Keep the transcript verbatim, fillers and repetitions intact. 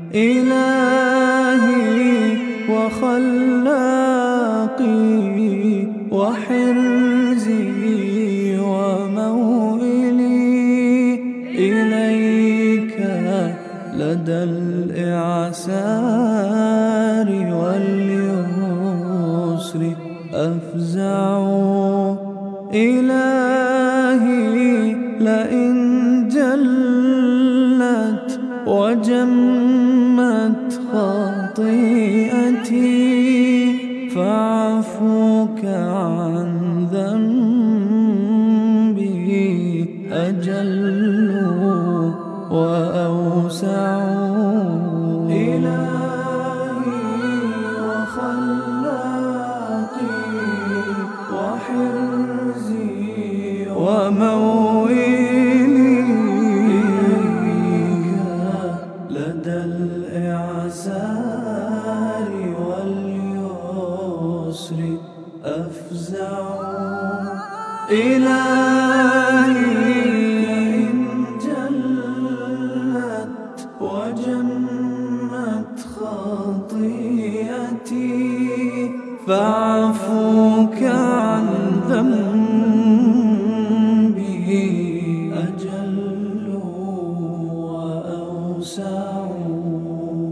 إلهي وخلاقي وحرزي وموئلي، إليك لدى الإعسار واليسر أفزع. إلهي لئن جلت وجمت خطيئتي، فعفوك عن ذنبي أجل وأوسع. إلهي وخلاقي وحرزي وموئلي، إليك لدى الإعسار واليسر أفزع. إلهي إن جلت وجمت خطيئتي، فعفوك